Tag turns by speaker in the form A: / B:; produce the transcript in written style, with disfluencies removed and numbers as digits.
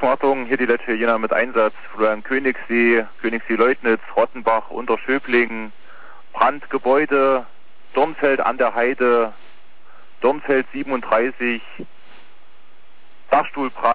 A: Wartung, hier die letzte Jena mit Einsatz, Florian Königssee, Königssee-Leutnitz, Rottenbach, Unterschöbling, Brandgebäude, Dornfeld an der Heide, Dornfeld 37, Dachstuhlbrand.